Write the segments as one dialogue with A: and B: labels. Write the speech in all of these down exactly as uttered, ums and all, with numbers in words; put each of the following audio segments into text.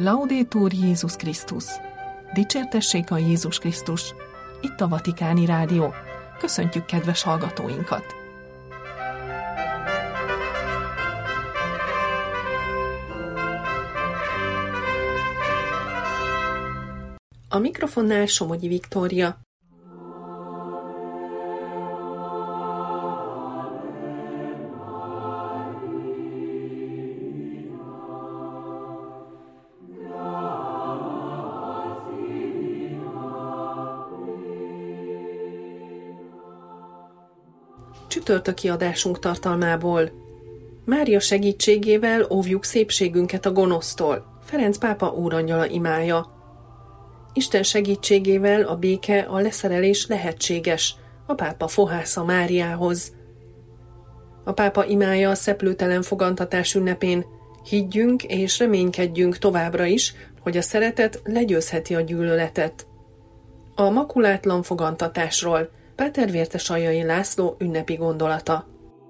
A: Laudetur Jézus Krisztus! Dicsértessék a Jézus Krisztus! Itt a Vatikáni Rádió. Köszöntjük kedves hallgatóinkat! A mikrofonnál Somogyi Viktória. Csütörtöki adásunk tartalmából. Mária segítségével óvjuk szépségünket a gonosztól. Ferenc pápa úrangyala imája. Isten segítségével a béke, a leszerelés lehetséges. A pápa fohásza Máriához. A pápa imája a szeplőtelen fogantatás ünnepén. Higgyünk és reménykedjünk továbbra is, hogy a szeretet legyőzheti a gyűlöletet. A makulátlan fogantatásról Páter Vértesaljai László ünnepi gondolata.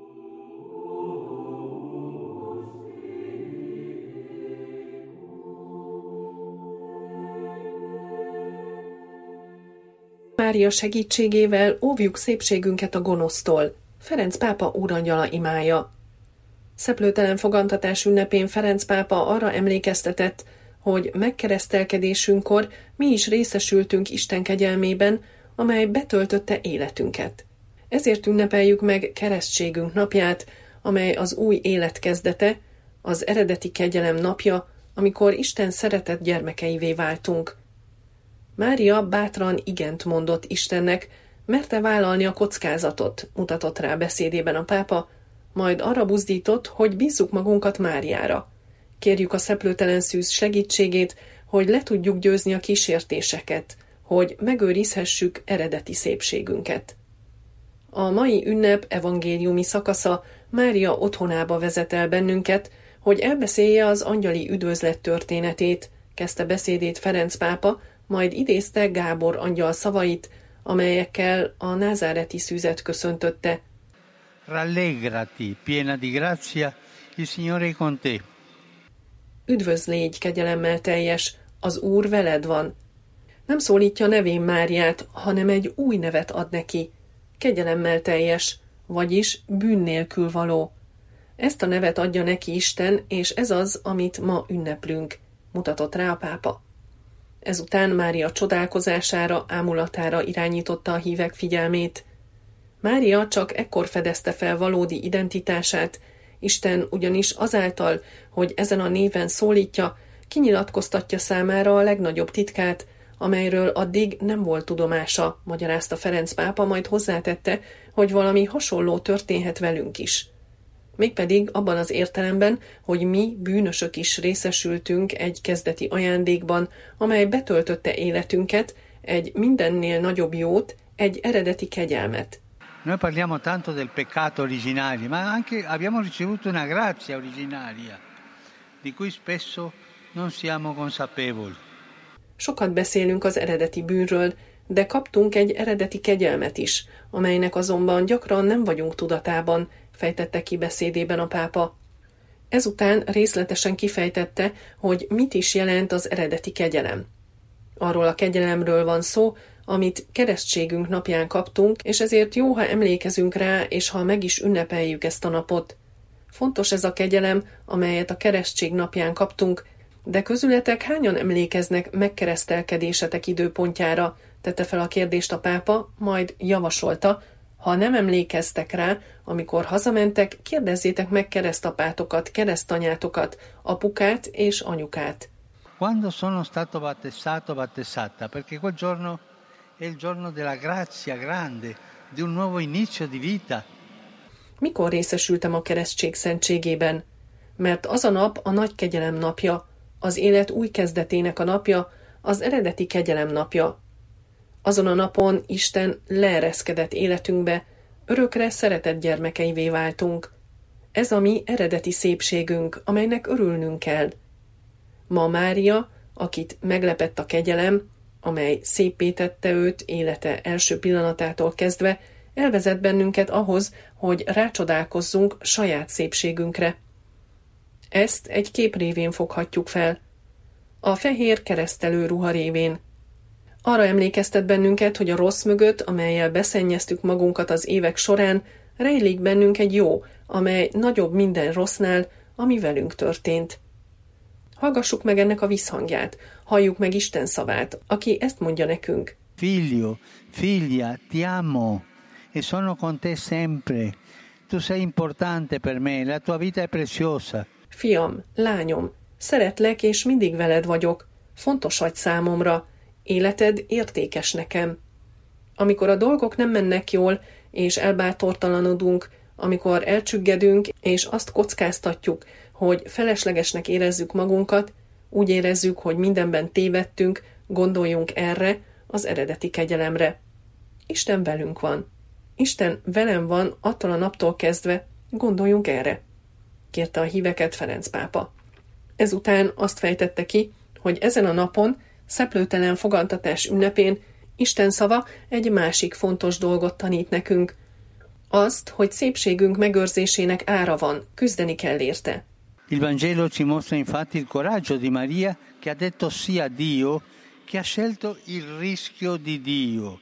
A: Mária segítségével óvjuk szépségünket a gonosztól. Ferenc pápa úrangyala imája. Szeplőtelen fogantatás ünnepén Ferenc pápa arra emlékeztetett, hogy megkeresztelkedésünkkor mi is részesültünk Isten kegyelmében, amely betöltötte életünket. Ezért ünnepeljük meg keresztségünk napját, amely az új élet kezdete, az eredeti kegyelem napja, amikor Isten szeretett gyermekeivé váltunk. Mária bátran igent mondott Istennek, merte vállalni a kockázatot, mutatott rá beszédében a pápa, majd arra buzdított, hogy bízzuk magunkat Máriára. Kérjük a szeplőtelen szűz segítségét, hogy le tudjuk győzni a kísértéseket, hogy megőrizhessük eredeti szépségünket. A mai ünnep evangéliumi szakasza Mária otthonába vezet el bennünket, hogy elbeszélje az angyali üdvözlet történetét, kezdte beszédét Ferenc pápa, majd idézte Gábor angyal szavait, amelyekkel a názáreti szűzet köszöntötte.
B: Rallegrati, piena di grazia, il Signore è con te.
A: Üdvözl, légy kegyelemmel teljes, az Úr veled van. Nem szólítja nevén Máriát, hanem egy új nevet ad neki, kegyelemmel teljes, vagyis bűn nélkül való. Ezt a nevet adja neki Isten, és ez az, amit ma ünneplünk, mutatott rá a pápa. Ezután Mária csodálkozására, ámulatára irányította a hívek figyelmét. Mária csak ekkor fedezte fel valódi identitását, Isten ugyanis azáltal, hogy ezen a néven szólítja, kinyilatkoztatja számára a legnagyobb titkát, amelyről addig nem volt tudomása, magyarázta Ferenc pápa, majd hozzátette, hogy valami hasonló történhet velünk is. Mégpedig abban az értelemben, hogy mi bűnösök is részesültünk egy kezdeti ajándékban, amely betöltötte életünket, egy mindennél nagyobb jót, egy eredeti kegyelmet.
B: Noi parliamo tanto del peccato originario, ma anche abbiamo ricevuto una grazia originaria, di cui spesso non siamo consapevoli.
A: Sokat beszélünk az eredeti bűnről, de kaptunk egy eredeti kegyelmet is, amelynek azonban gyakran nem vagyunk tudatában, fejtette ki beszédében a pápa. Ezután részletesen kifejtette, hogy mit is jelent az eredeti kegyelem. Arról a kegyelemről van szó, amit keresztségünk napján kaptunk, és ezért jó, ha emlékezünk rá, és ha meg is ünnepeljük ezt a napot. Fontos ez a kegyelem, amelyet a keresztség napján kaptunk, de közületek hányan emlékeznek megkeresztelkedésetek időpontjára, tette fel a kérdést a pápa, majd javasolta, ha nem emlékeztek rá, amikor hazamentek, kérdezzétek meg keresztapátokat, keresztanyátokat, apukát és anyukát.
B: Quando sono stato battezzato, battezzata, perché quel giorno è il giorno della grazia grande, di un nuovo inizio di vita.
A: Mikor részesültem a keresztség szentségében? Mert az a nap a nagy kegyelem napja, az élet új kezdetének a napja, az eredeti kegyelem napja. Azon a napon Isten leereszkedett életünkbe, örökre szeretett gyermekeivé váltunk. Ez a mi eredeti szépségünk, amelynek örülnünk kell. Ma Mária, akit meglepett a kegyelem, amely széppé tette őt élete első pillanatától kezdve, elvezet bennünket ahhoz, hogy rácsodálkozzunk saját szépségünkre. Ezt egy kép révén foghatjuk fel. a fehér keresztelő ruha révén. Arra emlékeztet bennünket, hogy a rossz mögött, amellyel beszennyeztük magunkat az évek során, rejlik bennünk egy jó, amely nagyobb minden rossznál, ami velünk történt. Hallgassuk meg ennek a visszhangját, halljuk meg Isten szavát, aki ezt mondja nekünk.
B: Figlio, figlia, ti amo e sono con te sempre. Tu sei importante per me, la tua vita è preziosa.
A: Fiam, lányom, szeretlek és mindig veled vagyok. Fontos vagy számomra. Életed értékes nekem. Amikor a dolgok nem mennek jól, és elbátortalanodunk, amikor elcsüggedünk, és azt kockáztatjuk, hogy feleslegesnek érezzük magunkat, úgy érezzük, hogy mindenben tévedtünk, gondoljunk erre, az eredeti kegyelemre. Isten velünk van. Isten velem van attól a naptól kezdve, gondoljunk erre, kérte a híveket Ferenc pápa. Ezután azt fejtette ki, hogy ezen a napon, szeplőtelen fogantatás ünnepén Isten szava egy másik fontos dolgot tanít nekünk. Azt, hogy szépségünk megőrzésének ára van, küzdeni kell érte.
B: Il Vangelo ci mostra infatti il coraggio di Maria che ha detto sì a Dio, che ha scelto il rischio di Dio.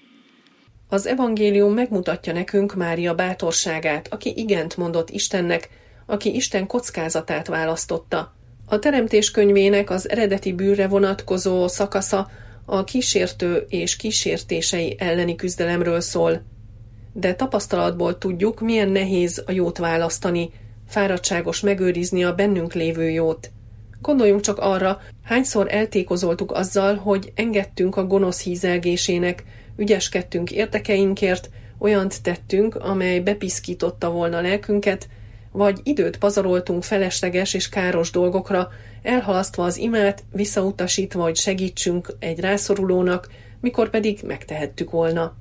A: Az evangélium megmutatja nekünk Mária bátorságát, aki igent mondott Istennek, aki Isten kockázatát választotta. A Teremtés könyvének az eredeti bűnre vonatkozó szakasza a kísértő és kísértései elleni küzdelemről szól. De tapasztalatból tudjuk, milyen nehéz a jót választani, fáradtságos megőrizni a bennünk lévő jót. Gondoljunk csak arra, hányszor eltékozoltuk azzal, hogy engedtünk a gonosz hízelgésének, ügyeskedtünk érdekeinkért, olyant tettünk, amely bepiszkította volna lelkünket, vagy időt pazaroltunk felesleges és káros dolgokra, elhalasztva az imát, visszautasítva, hogy segítsünk egy rászorulónak, mikor pedig megtehettük volna.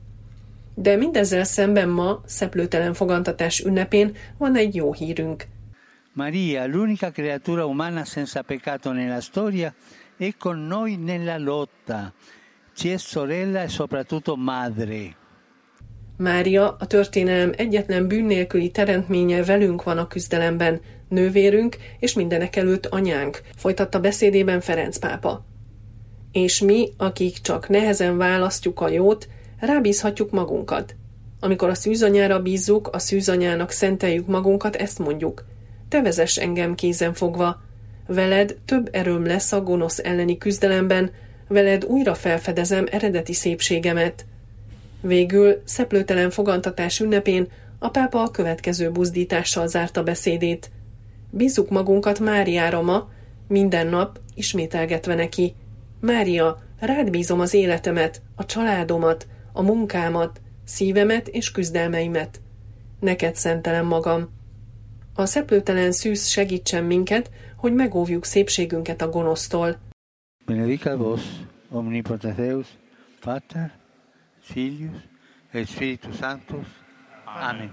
A: De mindezzel szemben ma, szeplőtelen fogantatás ünnepén van egy jó hírünk.
B: Maria, l'unica creatura umana senza peccato nella storia, è con noi nella lotta. Ci è sorella e soprattutto madre.
A: Mária, a történelem egyetlen bűn nélküli teremtménye velünk van a küzdelemben, nővérünk és mindenekelőtt anyánk, folytatta beszédében Ferenc pápa. És mi, akik csak nehezen választjuk a jót, rábízhatjuk magunkat. Amikor a szűzanyára bízzuk, a szűzanyának szenteljük magunkat, ezt mondjuk. Te vezess engem kézen fogva. Veled több erőm lesz a gonosz elleni küzdelemben, veled újra felfedezem eredeti szépségemet. Végül szeplőtelen fogantatás ünnepén a pápa a következő buzdítással zárta beszédét. Bízzuk magunkat Máriára ma, minden nap ismételgetve neki. Mária, rád bízom az életemet, a családomat, a munkámat, szívemet és küzdelmeimet. Neked szentelem magam. A szeplőtelen szűz segítsen minket, hogy megóvjuk szépségünket a gonosztól.
B: Benedicat vos, omnipotens Deus, Pater, Filius et Spiritus Sanctus. Amen.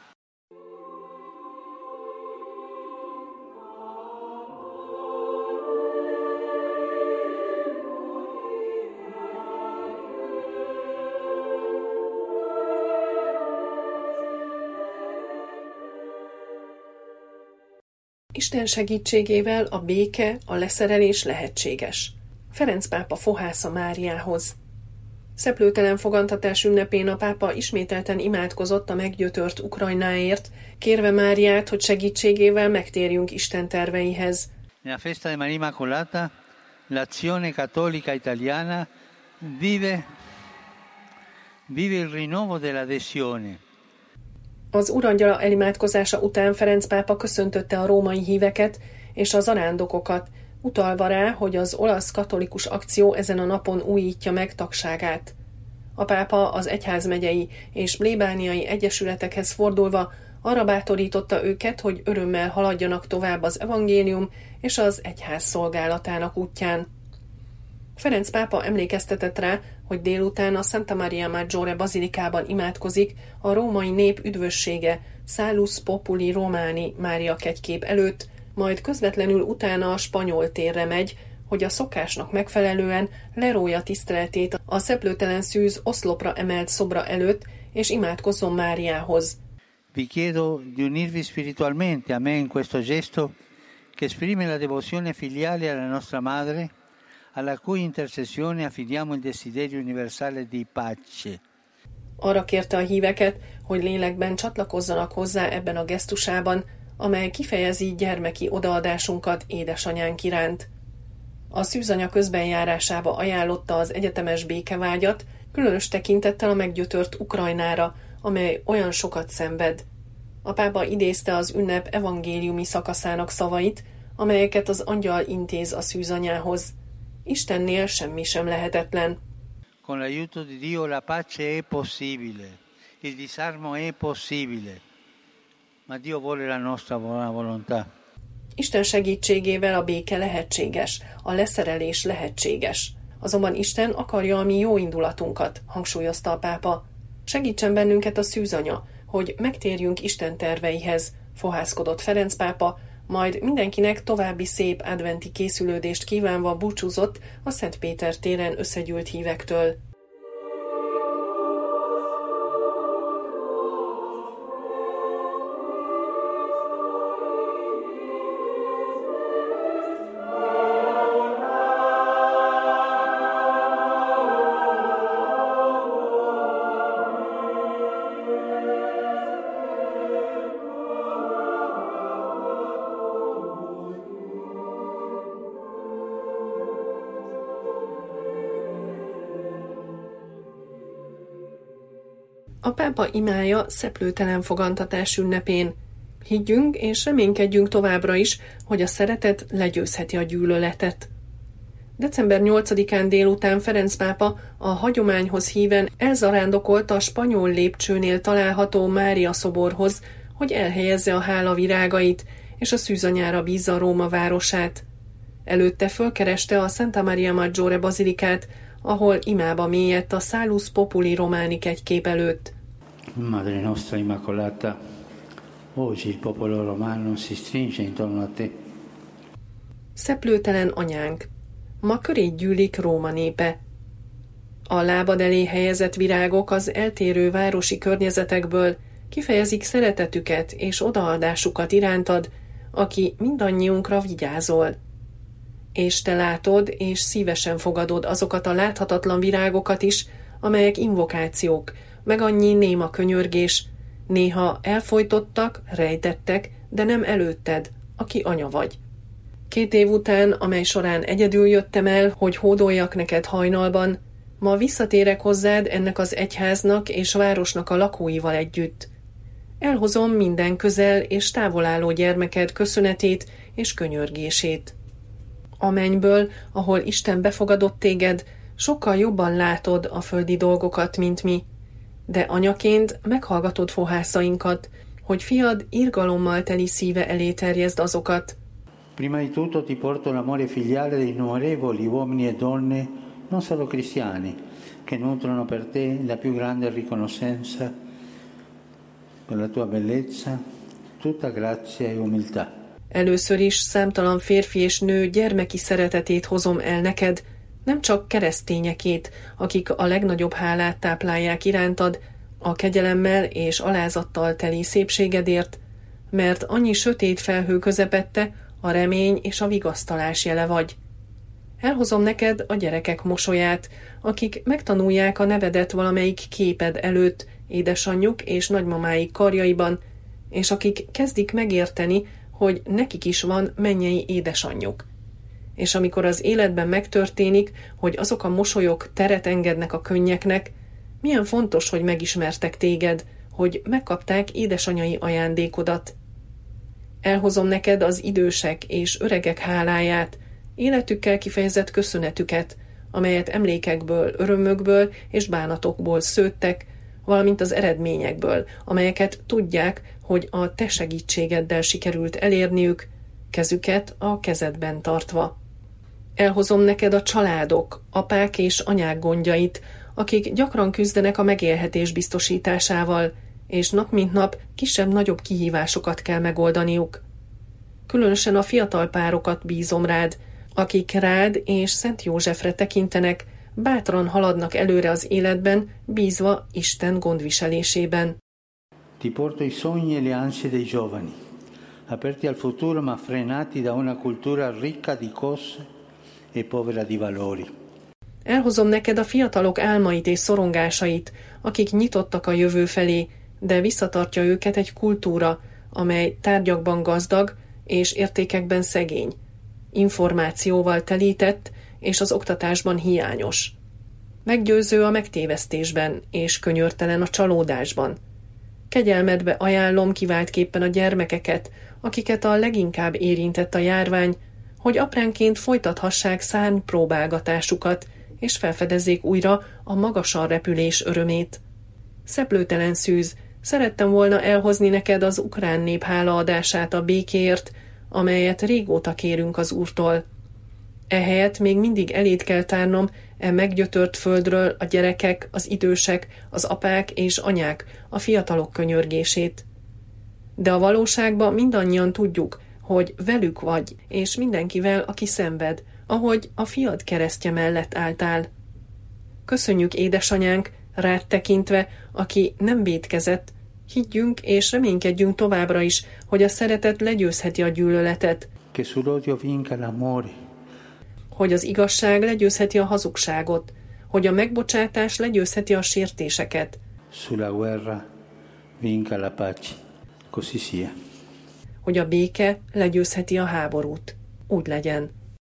A: Isten segítségével a béke, a leszerelés lehetséges. Ferenc pápa fohásza Máriához. Szeplőtelen fogantatás ünnepén a pápa ismételten imádkozott a meggyötört Ukrajnáért, kérve Máriát, hogy segítségével megtérjünk Isten terveihez.
B: Nella festa di Maria Immacolata, l'Azione Cattolica Italiana vive, vive il rinnovo dell'adesione.
A: Az Urangyala elimádkozása után Ferenc pápa köszöntötte a római híveket és az zarándokokat, utalva rá, hogy az olasz katolikus akció ezen a napon újítja meg tagságát. A pápa az egyházmegyei és plébániai egyesületekhez fordulva arra bátorította őket, hogy örömmel haladjanak tovább az evangélium és az egyház szolgálatának útján. Ferenc pápa emlékeztetett rá, hogy délután a Santa Maria Maggiore bazilikában imádkozik a római nép üdvössége Salus Populi Romani Mária kegykép előtt, majd közvetlenül utána a Spanyol térre megy, hogy a szokásnak megfelelően lerója tiszteletét a szeplőtelen szűz oszlopra emelt szobra előtt, és imádkozzon Máriához.
B: Vi chiedo di unirvi spiritualmente a me in questo gesto che esprime la devozione filiale alla nostra madre, alla cui intercessione affidiamo il desiderio universale di pace.
A: Arra kérte a híveket, hogy lélekben csatlakozzanak hozzá ebben a gesztusában, amely kifejezi gyermeki odaadásunkat édesanyánk iránt. A szűzanya közbenjárásába ajánlotta az egyetemes békevágyat, különös tekintettel a meggyötört Ukrajnára, amely olyan sokat szenved. A pápa idézte az ünnep evangéliumi szakaszának szavait, amelyeket az angyal intéz a szűzanyához. Istennél semmi sem lehetetlen.
B: Con l'aiuto di Dio la pace è possibile, il disarmo è possibile, ma Dio vuole la nostra buona volontà.
A: Isten segítségével a béke lehetséges, a leszerelés lehetséges. Azonban Isten akarja a mi jó indulatunkat, hangsúlyozta a pápa. Segítsen bennünket a szűzanya, hogy megtérjünk Isten terveihez, fohászkodott Ferenc pápa, majd mindenkinek további szép adventi készülődést kívánva búcsúzott a Szent Péter téren összegyűlt hívektől. A pápa imája szeplőtelen fogantatás ünnepén. Higgyünk és reménykedjünk továbbra is, hogy a szeretet legyőzheti a gyűlöletet. december nyolcadikán délután Ferenc pápa a hagyományhoz híven elzarándokolt a spanyol lépcsőnél található Mária szoborhoz, hogy elhelyezze a hála virágait, és a szűzanyára bízza Róma városát. Előtte fölkereste a Santa Maria Maggiore bazilikát, ahol imába mélyedt a Salus Populi Romani kegykép előtt.
B: Madre nostra Immacolata, oggi il popolo romano si stringe intorno a te.
A: Szeplőtelen anyánk, ma köréd gyűlik Róma népe. A lábad elé helyezett virágok az eltérő városi környezetekből kifejezik szeretetüket és odaadásukat irántad, aki mindannyiunkra vigyázol. És te látod és szívesen fogadod azokat a láthatatlan virágokat is, amelyek invokációk, meg annyi néma könyörgés, néha elfojtottak, rejtettek, de nem előtted, aki anya vagy. Két év után, amely során egyedül jöttem el, hogy hódoljak neked hajnalban, ma visszatérek hozzád ennek az egyháznak és városnak a lakóival együtt. Elhozom minden közel és távolálló gyermeked köszönetét és könyörgését. A mennyből, ahol Isten befogadott téged, sokkal jobban látod a földi dolgokat, mint mi, de anyaként meghallgatod fohászainkat, hogy fiad irgalommal teli szíve elé terjeszd azokat.
B: Prima di tutto ti porto l'amore filiale di innumerevoli uomini e donne, non solo cristiani, che nutrono per te la più grande riconoscenza per la tua bellezza, tutta grazia e umiltà.
A: Először is számtalan férfi és nő gyermeki szeretetét hozom el neked, nem csak keresztényekét, akik a legnagyobb hálát táplálják irántad, a kegyelemmel és alázattal teli szépségedért, mert annyi sötét felhő közepette a remény és a vigasztalás jele vagy. Elhozom neked a gyerekek mosolyát, akik megtanulják a nevedet valamelyik képed előtt, édesanyjuk és nagymamáik karjaiban, és akik kezdik megérteni, hogy nekik is van mennyei édesanyjuk. És amikor az életben megtörténik, hogy azok a mosolyok teret engednek a könnyeknek, milyen fontos, hogy megismertek téged, hogy megkapták édesanyai ajándékodat. Elhozom neked az idősek és öregek háláját, életükkel kifejezett köszönetüket, amelyet emlékekből, örömökből és bánatokból szőttek, valamint az eredményekből, amelyeket tudják, hogy a te segítségeddel sikerült elérniük, kezüket a kezedben tartva. Elhozom neked a családok, apák és anyák gondjait, akik gyakran küzdenek a megélhetés biztosításával, és nap mint nap kisebb-nagyobb kihívásokat kell megoldaniuk. Különösen a fiatal párokat bízom rád, akik rád és Szent Józsefre tekintenek, bátran haladnak előre az életben, bízva Isten gondviselésében.
B: Ti porto i sogni e le ansie dei giovani, aperti al futuro ma frenati da una cultura ricca di cose e povera di valori.
A: Elhozom neked a fiatalok álmait és szorongásait, akik nyitottak a jövő felé, de visszatartja őket egy kultúra, amely tárgyakban gazdag és értékekben szegény, információval telített és az oktatásban hiányos. Meggyőző a megtévesztésben és könyörtelen a csalódásban. Kegyelmedbe ajánlom kiváltképpen a gyermekeket, akiket a leginkább érintett a járvány, hogy apránként folytathassák szárnypróbálgatásukat, és felfedezzék újra a magasan repülés örömét. Szeplőtelen szűz, szerettem volna elhozni neked az ukrán nép hálaadását a békéért, amelyet régóta kérünk az Úrtól. Ehelyett még mindig eléd kell tárnom e meggyötört földről a gyerekek, az idősek, az apák és anyák, a fiatalok könyörgését. De a valóságban mindannyian tudjuk, hogy velük vagy, és mindenkivel, aki szenved, ahogy a fiad keresztje mellett álltál. Köszönjük, édesanyánk, rád tekintve, aki nem vétkezett, higgyünk és reménykedjünk továbbra is, hogy a szeretet legyőzheti a gyűlöletet,
B: Che sull'odio vinca l'amore,
A: hogy az igazság legyőzheti a hazugságot, hogy a megbocsátás legyőzheti a sértéseket,
B: sulla guerra vinca la pace. Così sia.
A: hogy a béke legyőzheti a háborút. Úgy legyen.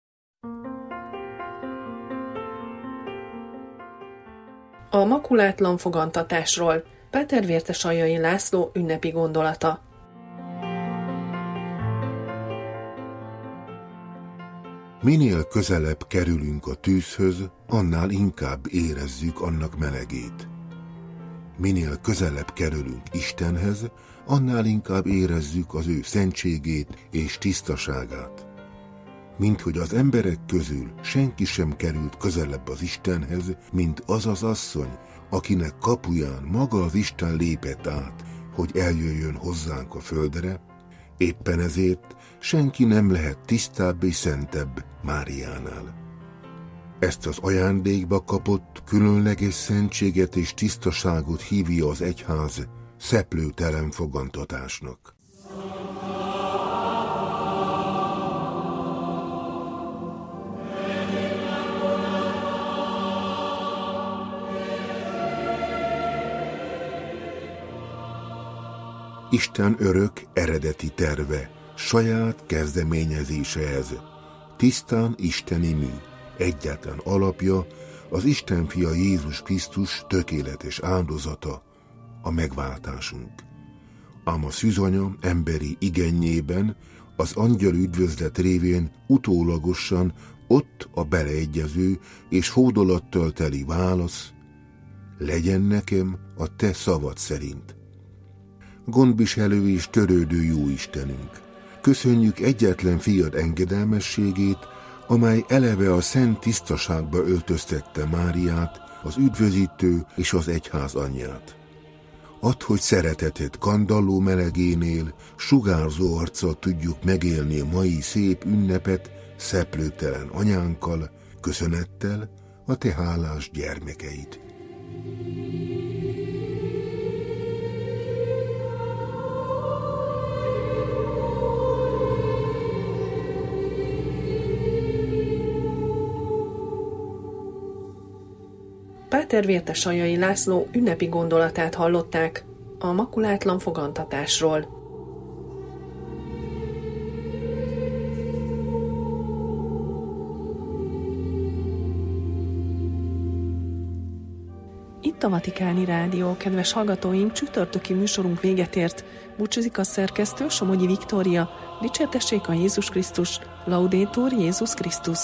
A: A makulátlan fogantatásról Páter Vértesaljai László ünnepi gondolata.
C: Minél közelebb kerülünk a tűzhöz, annál inkább érezzük annak melegét. Minél közelebb kerülünk Istenhez, annál inkább érezzük az ő szentségét és tisztaságát. Minthogy az emberek közül senki sem került közelebb az Istenhez, mint az az asszony, akinek kapuján maga az Isten lépett át, hogy eljöjjön hozzánk a földre, éppen ezért senki nem lehet tisztább és szentebb Máriánál. Ezt az ajándékba kapott különleges szentséget és tisztaságot hívja az egyház szeplőtelen fogantatásnak. Isten örök, eredeti terve, saját kezdeményezése ez, tisztán isteni mű, egyetlen alapja, az Isten fia Jézus Krisztus tökéletes áldozata, a megváltásunk. Ám a szűzanya emberi igennyében, az angyal üdvözlet révén utólagosan ott a beleegyező és hódolattal teli válasz, legyen nekem a te szavad szerint. Gondviselő és törődő jó Istenünk, köszönjük egyetlen fiad engedelmességét, amely eleve a szent tisztaságba öltöztette Máriát, az üdvözítő és az egyház anyját. Add, hogy szereteted kandalló melegénél, sugárzó arccal tudjuk megélni a mai szép ünnepet szeplőtelen anyánkkal, köszönettel a te hálás gyermekeit.
A: Páter Vértesaljai László ünnepi gondolatát hallották a makulátlan fogantatásról. Itt a Vatikáni Rádió, kedves hallgatóink, csütörtöki műsorunk véget ért. Búcsúzik a szerkesztő, Somogyi Viktória. Dicsértessék a Jézus Krisztus, Laudetur Jézus Krisztus.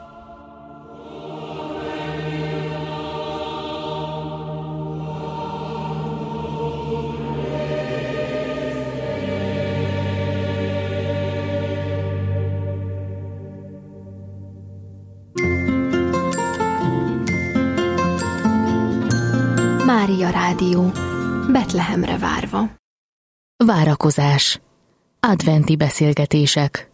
D: Mária Rádió, Betlehemre várva.
E: Várakozás. Adventi beszélgetések.